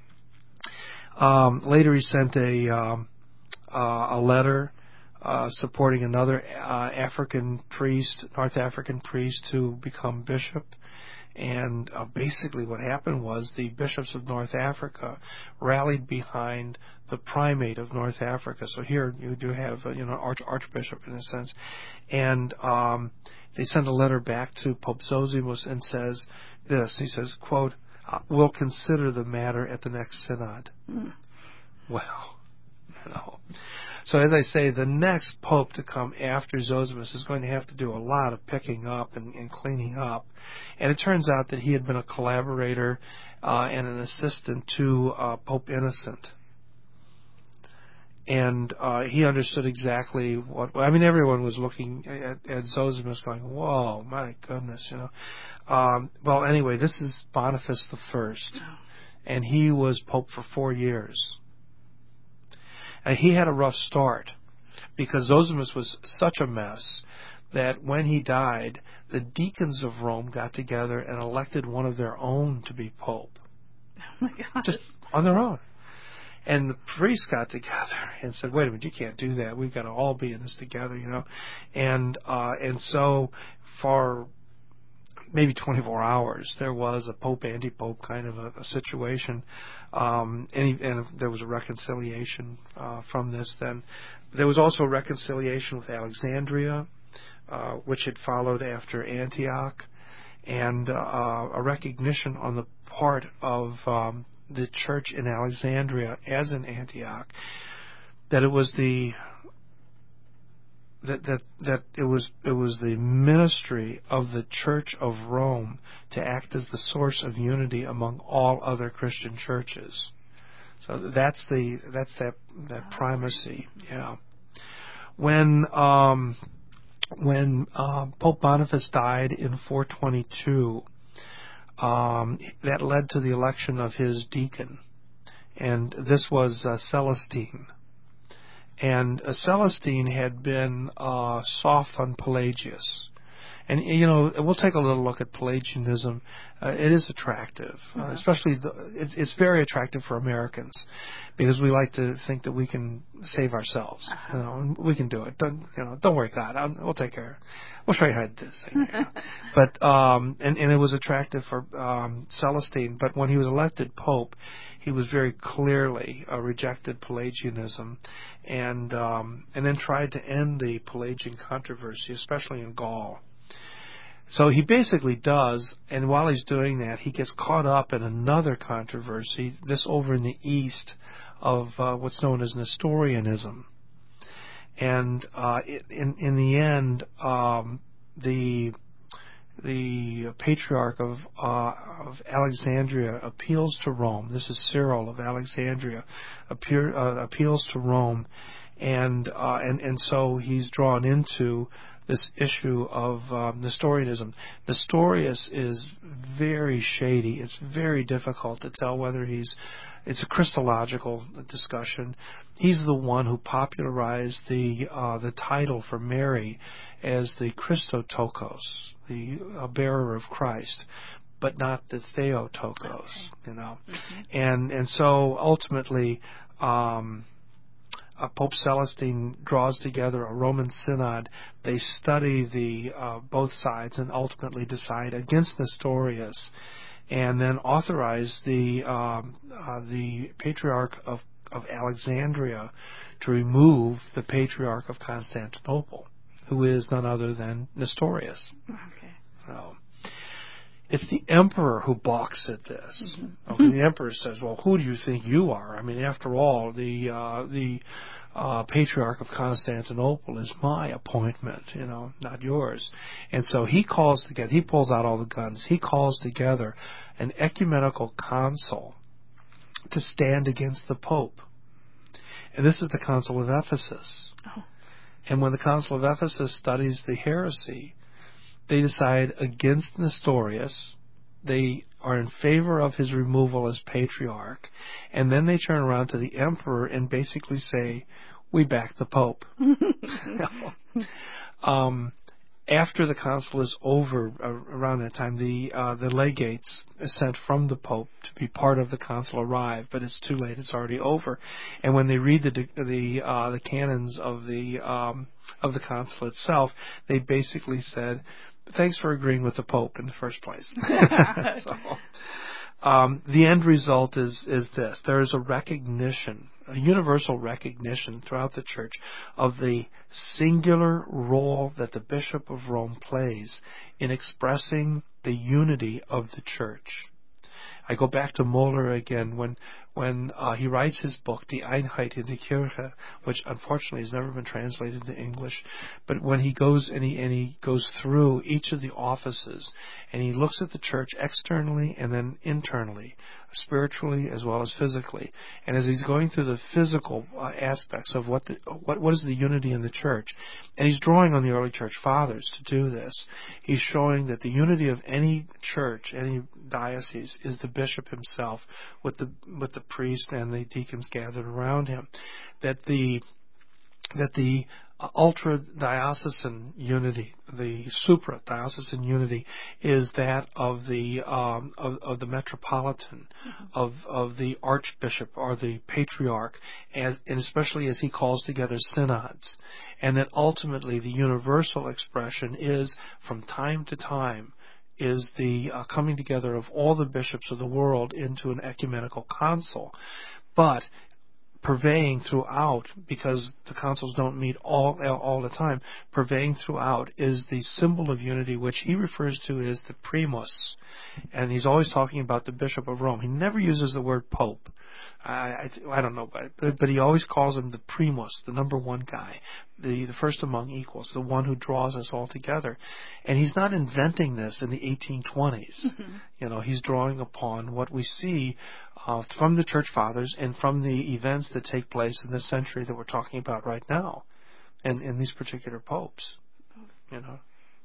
Um, later, he sent a um, uh, a letter uh, supporting another uh, African priest, North African priest, to become bishop. And uh, basically, what happened was the bishops of North Africa rallied behind the primate of North Africa. So here you do have a, you know arch archbishop in a sense, and um, they send a letter back to Pope Zosimus and says this. He says, "quote We'll consider the matter at the next synod." Mm. Well, you know. So as I say, the next pope to come after Zosimus is going to have to do a lot of picking up and, and cleaning up. And it turns out that he had been a collaborator uh, and an assistant to uh, Pope Innocent. And uh, he understood exactly what, I mean, everyone was looking at, at Zosimus going, whoa, my goodness, you know. Um, well, anyway, this is Boniface the First, and he was pope for four years. And he had a rough start because Zosimus was such a mess that when he died, the deacons of Rome got together and elected one of their own to be pope. Oh my gosh. Just on their own. And the priests got together and said, wait a minute, you can't do that. We've got to all be in this together, you know. And uh, and so for maybe twenty-four hours, there was a pope, anti-pope kind of a, a situation. Um, and, he, and there was a reconciliation uh, from this then. There was also a reconciliation with Alexandria, uh, which had followed after Antioch, and uh, a recognition on the part of um, the church in Alexandria, as in Antioch, that it was the that that that it was it was the ministry of the Church of Rome to act as the source of unity among all other Christian churches. So that's the that's that that primacy. Yeah. When um, when uh, Pope Boniface died in four twenty-two, um, that led to the election of his deacon, and this was uh, Celestine. And uh, Celestine had been uh, soft on Pelagius. And, you know, we'll take a little look at Pelagianism. Uh, it is attractive, uh, mm-hmm. especially the, it's, it's very attractive for Americans because we like to think that we can save ourselves. Uh-huh. You know, and we can do it. Don't, you know, don't worry, God. I'll, we'll take care. We'll show you how to do this. You know. But um, and, and it was attractive for um, Celestine. But when he was elected Pope, he was very clearly uh, rejected Pelagianism, and um, and then tried to end the Pelagian controversy, especially in Gaul. So he basically does, and while he's doing that, he gets caught up in another controversy, this over in the east of uh, what's known as Nestorianism. And uh, in in the end, um, the the patriarch of uh, of Alexandria appeals to Rome. This is Cyril of Alexandria, appear, uh, appeals to Rome, and uh, and and so he's drawn into this issue of um, Nestorianism. Nestorius is very shady. It's very difficult to tell whether he's. It's a Christological discussion. He's the one who popularized the uh, the title for Mary as the Christotokos, the uh, bearer of Christ, but not the Theotokos. Okay. You know, mm-hmm. and and so ultimately. Um, Uh, Pope Celestine draws together a Roman synod. They study the uh, both sides and ultimately decide against Nestorius, and then authorize the um, uh, the Patriarch of, of Alexandria to remove the Patriarch of Constantinople, who is none other than Nestorius. Okay. So, it's the emperor who balks at this. Mm-hmm. Okay, the emperor says, "Well, who do you think you are? I mean, after all, the uh, the uh, Patriarch of Constantinople is my appointment, you know, not yours." And so he calls together. He pulls out all the guns. He calls together an ecumenical council to stand against the Pope. And this is the Council of Ephesus. Oh. And when the Council of Ephesus studies the heresy, they decide against Nestorius. They are in favor of his removal as patriarch. And then they turn around to the emperor and basically say, we back the Pope. um, after the council is over, uh, around that time, the uh, the legates sent from the Pope to be part of the council arrive, but it's too late. It's already over. And when they read the the uh, the canons of the um, of the council itself, they basically said, thanks for agreeing with the Pope in the first place. so, um, the end result is is this: there is a recognition, a universal recognition throughout the Church of the singular role that the Bishop of Rome plays in expressing the unity of the Church. I go back to Moeller again when when uh, he writes his book, Die Einheit in der Kirche, which unfortunately has never been translated into English. But when he goes and he, and he goes through each of the offices and he looks at the church externally and then internally, spiritually as well as physically. And as he's going through the physical uh, aspects of what, the, what what is the unity in the church, and he's drawing on the early church fathers to do this, he's showing that the unity of any church, any diocese, is the bishop himself with the with the priest and the deacons gathered around him. That the that the uh, ultra-diocesan unity, the supra-diocesan unity, is that of the um, of, of the metropolitan, mm-hmm. of of the archbishop or the patriarch, as and especially as he calls together synods, and that ultimately the universal expression is from time to time is the uh, coming together of all the bishops of the world into an ecumenical council, but purveying throughout, because the councils don't meet all all the time, purveying throughout is the symbol of unity, which he refers to as the primus, and he's always talking about the Bishop of Rome. He never uses the word Pope. I, I, I don't know, but, but he always calls him the primus, the number one guy, the, the first among equals, the one who draws us all together. And he's not inventing this in the eighteen twenties. Mm-hmm. You know, he's drawing upon what we see uh, from the Church Fathers and from the events that take place in this century that we're talking about right now, and in these particular popes. You know.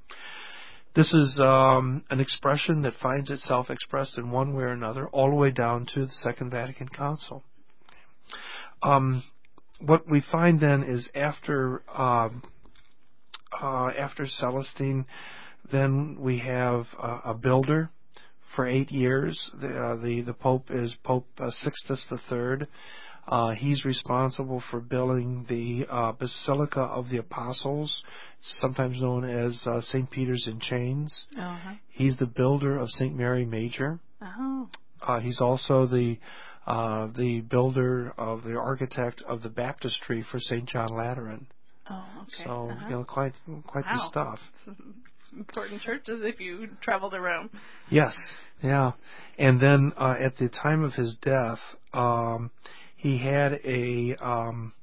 This is um, an expression that finds itself expressed in one way or another all the way down to the Second Vatican Council. Um, what we find then is after um, uh, after Celestine, then we have uh, a builder for eight years. The uh, the, the Pope is Pope uh, Sixtus the Third. Uh, he's responsible for building the uh, Basilica of the Apostles, sometimes known as uh, Saint Peter's in Chains. Uh-huh. He's the builder of Saint Mary Major. Oh. Uh, he's also the uh, the builder of the architect of the baptistry for Saint John Lateran. Oh, okay. So uh-huh. you know, quite quite wow. the stuff. Important churches if you travel to Rome. Yes, yeah, and then uh, at the time of his death. Um, He had a um,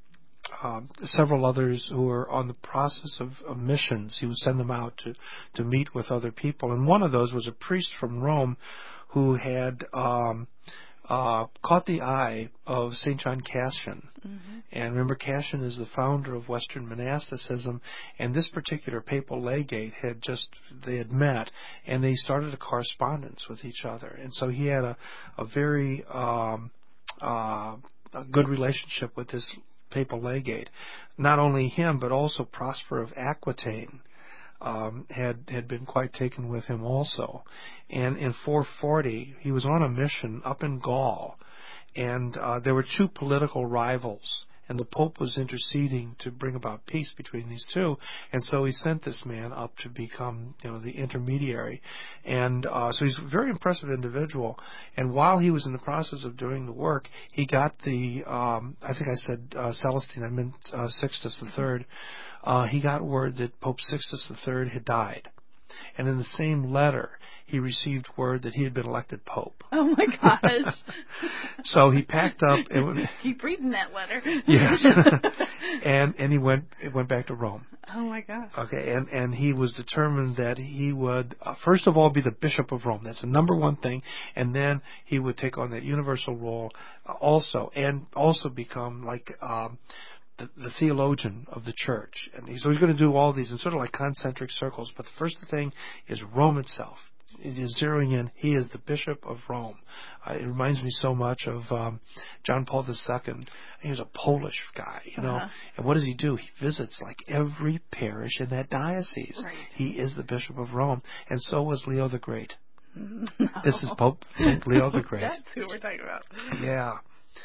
um, several others who were on the process of, of missions. He would send them out to, to meet with other people. And one of those was a priest from Rome who had um, uh, caught the eye of Saint John Cassian. Mm-hmm. And remember, Cassian is the founder of Western monasticism, and this particular papal legate had just, they had met, and they started a correspondence with each other. And so he had a, a very um, uh, a good relationship with this papal legate. Not only him, but also Prosper of Aquitaine um, had had been quite taken with him also. And in four forty, he was on a mission up in Gaul, and uh, there were two political rivals, and the Pope was interceding to bring about peace between these two, and so he sent this man up to become, you know, the intermediary. And uh, so he's a very impressive individual. And while he was in the process of doing the work, he got the, um, I think I said uh, Celestine, I meant uh, Sixtus the Third. Uh, he got word that Pope Sixtus the Third had died. And in the same letter, he received word that he had been elected Pope. Oh, my gosh. So he packed up. And went, Keep reading that letter. Yes. and and he went went back to Rome. Oh, my gosh. Okay, and, and he was determined that he would, uh, first of all, be the Bishop of Rome. That's the number one thing. And then he would take on that universal role uh, also, and also become like... Um, The, the theologian of the church. And he, so he's going to do all these in sort of like concentric circles. But the first thing is Rome itself. It is zeroing in. He is the Bishop of Rome. Uh, it reminds me so much of um, John Paul the Second. He was a Polish guy, you know. Uh-huh. And what does he do? He visits like every parish in that diocese. Right. He is the Bishop of Rome. And so was Leo the Great. No. This is Pope Saint Leo the Great. That's who we're talking about. Yeah.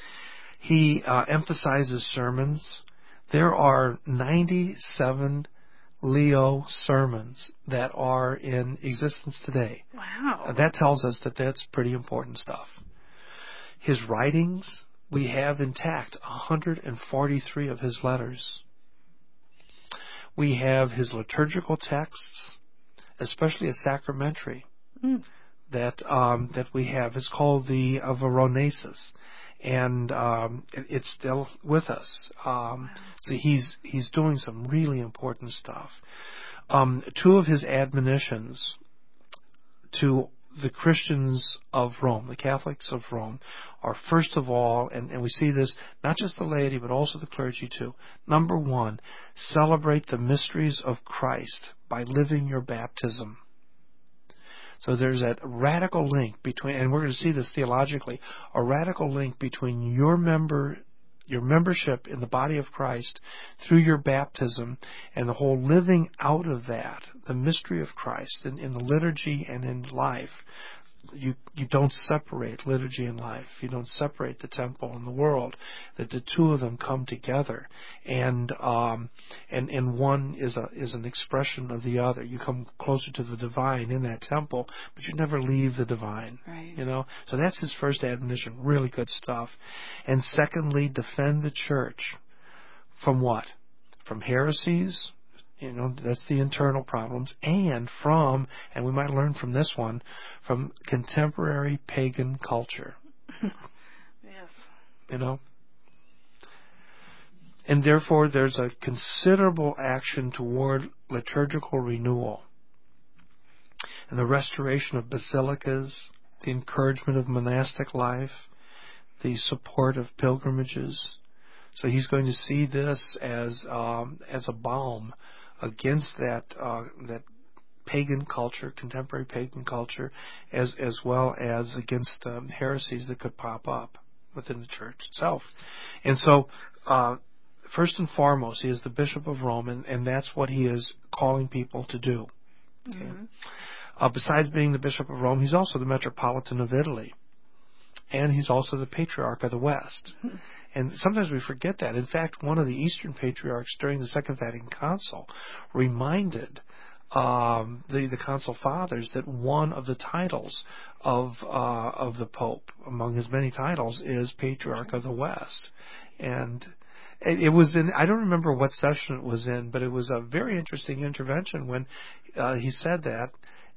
He uh, emphasizes sermons. There are ninety-seven Leo sermons that are in existence today. Wow. Uh, that tells us that that's pretty important stuff. His writings, we have intact one hundred forty-three of his letters. We have his liturgical texts, especially a sacramentary mm. that um, that we have. It's called the uh, Veronesis. And um, it, it's still with us. Um, so he's he's doing some really important stuff. Um, two of his admonitions to the Christians of Rome, the Catholics of Rome, are first of all, and, and we see this, not just the laity, but also the clergy too. Number one, celebrate the mysteries of Christ by living your baptism. So there's that radical link between, and we're going to see this theologically, a radical link between your member, your membership in the body of Christ through your baptism and the whole living out of that, the mystery of Christ in, in the liturgy and in life. You you don't separate liturgy and life. You don't separate the temple and the world. That the two of them come together, and um, and and one is a is an expression of the other. You come closer to the divine in that temple, but you never leave the divine. Right. You know. So that's his first admonition. Really good stuff. And secondly, defend the church from what? From heresies. You know, that's the internal problems, and from, and we might learn from this one, from contemporary pagan culture. Yes. You know? And therefore, there's a considerable action toward liturgical renewal and the restoration of basilicas, the encouragement of monastic life, the support of pilgrimages. So he's going to see this as um, as a balm against that uh, that pagan culture, contemporary pagan culture, as as well as against um, heresies that could pop up within the church itself. And so, uh, first and foremost, he is the Bishop of Rome, and, and that's what he is calling people to do. Okay? Mm-hmm. Uh, besides being the Bishop of Rome, he's also the Metropolitan of Italy. And he's also the Patriarch of the West. And sometimes we forget that. In fact, one of the Eastern Patriarchs during the Second Vatican Council reminded um, the, the Council Fathers that one of the titles of uh, of the Pope, among his many titles, is Patriarch of the West. And it, it was in, I don't remember what session it was in, but it was a very interesting intervention when uh, he said that.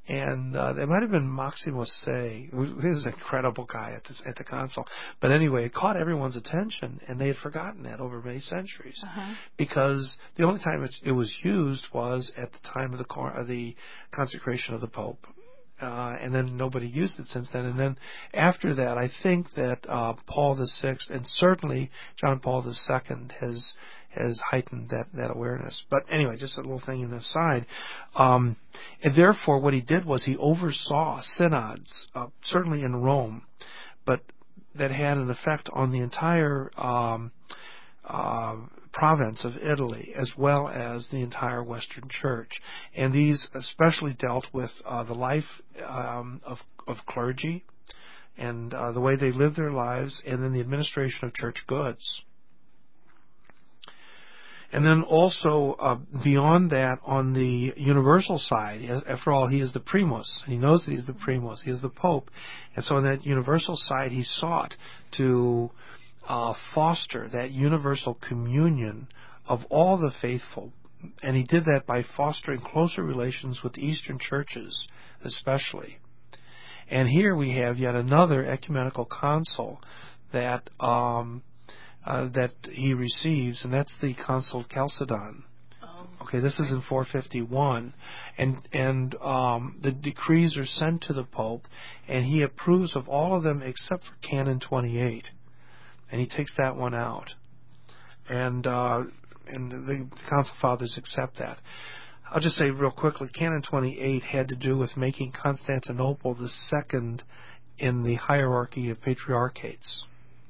And uh, it might have been Maximus Say. He was an incredible guy at, this, at the council. But anyway, it caught everyone's attention, and they had forgotten that over many centuries. Uh-huh. Because the only time it, it was used was at the time of the, cor- of the consecration of the Pope. Uh, and then nobody used it since then. And then after that, I think that uh, Paul the Sixth and certainly John Paul the Second has has heightened that, that awareness. But anyway, just a little thing in the aside. Um, and therefore, what he did was he oversaw synods, uh, certainly in Rome, but that had an effect on the entire um, uh, province of Italy, as well as the entire Western Church. And these especially dealt with uh, the life um, of, of clergy and uh, the way they lived their lives, and then the administration of church goods. And then also, uh, beyond that, on the universal side, after all, he is the primus. He knows that he's the primus. He is the Pope. And so on that universal side, he sought to uh, foster that universal communion of all the faithful. And he did that by fostering closer relations with the Eastern churches, especially. And here we have yet another ecumenical council that... Um, Uh, that he receives, and that's the Council of Chalcedon. Oh. Okay, this is in four fifty-one, and and um, the decrees are sent to the Pope, and he approves of all of them except for Canon twenty-eight, and he takes that one out, and uh, and the Council Fathers accept that. I'll just say real quickly, Canon twenty-eight had to do with making Constantinople the second in the hierarchy of patriarchates.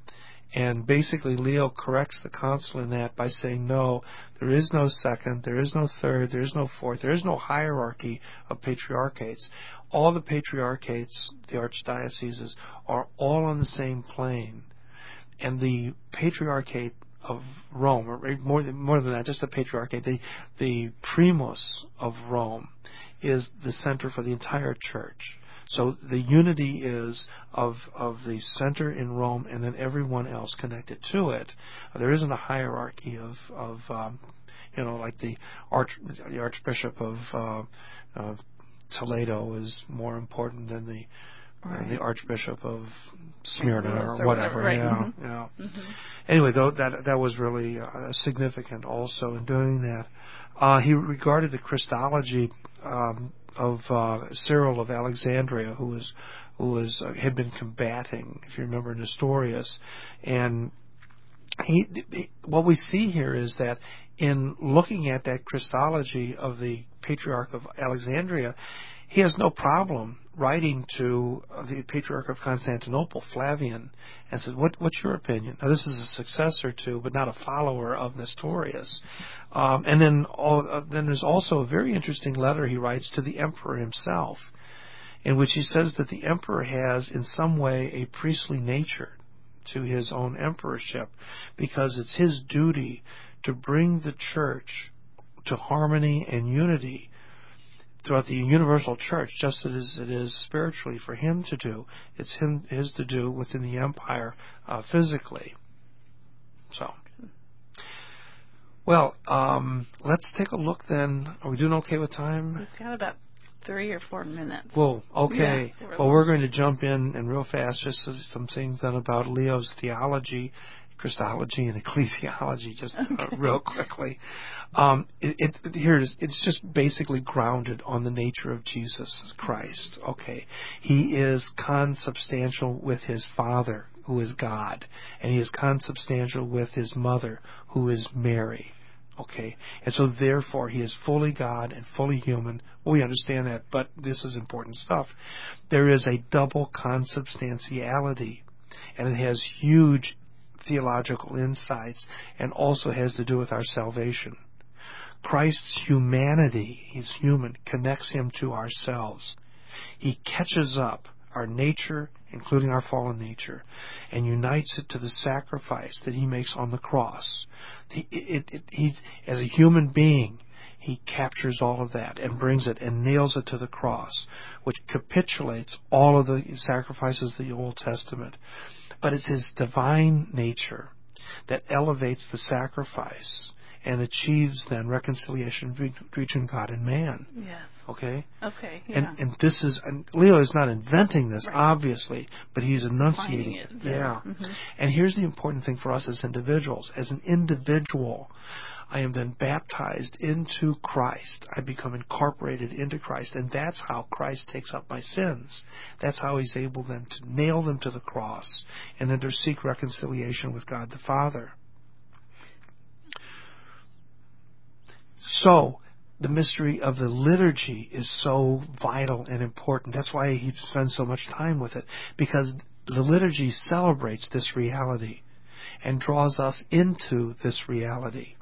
And basically, Leo corrects the council in that by saying, no, there is no second, there is no third, there is no fourth, there is no hierarchy of patriarchates. All the patriarchates, the archdioceses, are all on the same plane. And the patriarchate of Rome, or more than, more than that, just the patriarchate, the, the primus of Rome, is the center for the entire church. So the unity is of of the center in Rome, and then everyone else connected to it. There isn't a hierarchy of of um, you know, like the arch the Archbishop of uh, of Toledo is more important than the right. uh, the Archbishop of Smyrna or, or whatever. Right. Yeah, Mm-hmm. yeah. Mm-hmm. Anyway, though that that was really uh, significant also in doing that. Uh, he regarded the Christology um, of uh, Cyril of Alexandria, who was who was uh, had been combating, if you remember, Nestorius, and he, he what we see here is that in looking at that Christology of the Patriarch of Alexandria, he has no problem writing to uh, the Patriarch of Constantinople, Flavian, and said, what, what's your opinion? Now, this is a successor to, but not a follower of Nestorius. Um, and then, all, uh, then there's also a very interesting letter he writes to the emperor himself, in which he says that the emperor has, in some way, a priestly nature to his own emperorship, because it's his duty to bring the church to harmony and unity throughout the universal church, just as it is spiritually for him to do. It's him his to do within the empire uh, physically. So, well, um, let's take a look then. Are we doing okay with time? We've got about three or four minutes. Whoa, okay. Yeah, well, we're going to jump in and real fast, just some things then about Leo's theology, Christology, and ecclesiology, just okay. uh, real quickly. Um, it, it, here it is. It's just basically grounded on the nature of Jesus Christ. Okay, he is consubstantial with his Father, who is God, and he is consubstantial with his mother, who is Mary. Okay, and so therefore he is fully God and fully human. Well, we understand that, but this is important stuff. There is a double consubstantiality, and it has huge theological insights, and also has to do with our salvation. Christ's humanity, he's human, connects him to ourselves. He catches up our nature, including our fallen nature, and unites it to the sacrifice that he makes on the cross. He, it, it, he, as a human being, he captures all of that and brings it and nails it to the cross, which capitulates all of the sacrifices of the Old Testament. But it's his divine nature that elevates the sacrifice and achieves then reconciliation between God and man. Yes. Okay? Okay, yeah. And and this is, and Leo is not inventing this, Right. obviously, but he's enunciating it. it. There. Yeah. Mm-hmm. And here's the important thing for us as individuals. As an individual, I am then baptized into Christ. I become incorporated into Christ, and that's how Christ takes up my sins. That's how he's able then to nail them to the cross and then to seek reconciliation with God the Father. So, the mystery of the liturgy is so vital and important. That's why he spends so much time with it, because the liturgy celebrates this reality and draws us into this reality.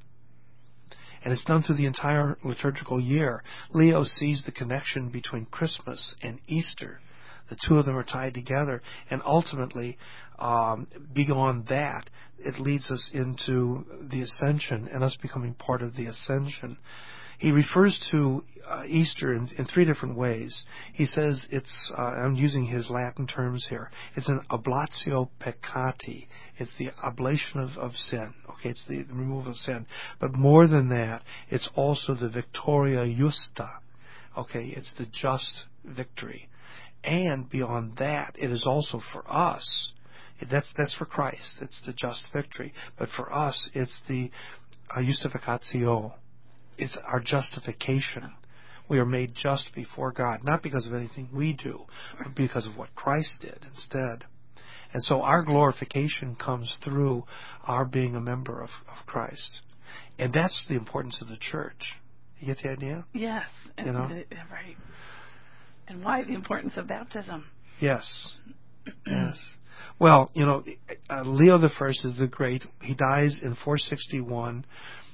And it's done through the entire liturgical year. Leo sees the connection between Christmas and Easter. The two of them are tied together, and ultimately, um, beyond that, it leads us into the Ascension and us becoming part of the Ascension. He refers to uh, Easter in, in three different ways. He says it's, uh, I'm using his Latin terms here, it's an oblatio peccati. It's the oblation of, of sin. Okay, it's the, the removal of sin. But more than that, it's also the victoria justa. Okay, it's the just victory. And beyond that, it is also for us. That's that's for Christ. It's the just victory. But for us, it's the uh, justificatio. It's our justification. We are made just before God, not because of anything we do, but because of what Christ did instead. And so our glorification comes through our being a member of, of Christ. And that's the importance of the church. You get the idea? Yes. You And, know? uh, right. And why the importance of baptism? Yes. Yes. Well, you know, uh, Leo the First is the great. He dies in four sixty-one.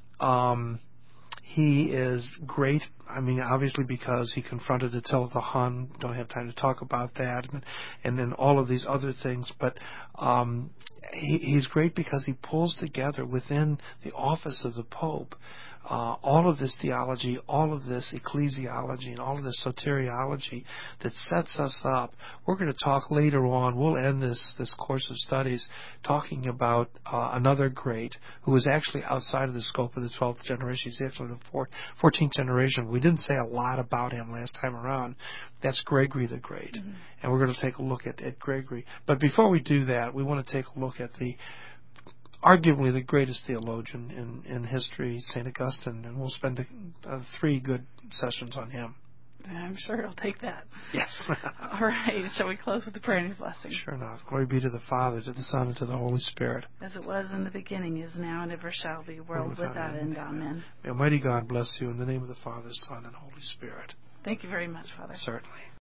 Um, he is great. I mean, obviously because he confronted Attila the Hun. Don't have time to talk about that, and, and then all of these other things. But um, he, he's great because he pulls together within the office of the Pope uh, all of this theology, all of this ecclesiology, and all of this soteriology that sets us up. We're going to talk later on. We'll end this this course of studies talking about uh, another great who is actually outside of the scope of the twelfth generation. He's actually the fourth, fourteenth generation. We didn't say a lot about him last time around. That's Gregory the Great. Mm-hmm. And we're going to take a look at, at Gregory. But before we do that, we want to take a look at the arguably the greatest theologian in, in history, Saint Augustine, and we'll spend uh, three good sessions on him. I'm sure he'll take that. Yes. All right. Shall we close with the prayer and his blessing? Sure enough. Glory be to the Father, to the Son, and to the Holy Spirit. As it was in the beginning, is now, and ever shall be, world without, without end. Amen. May Almighty God bless you in the name of the Father, Son, and Holy Spirit. Thank you very much, Father. Certainly.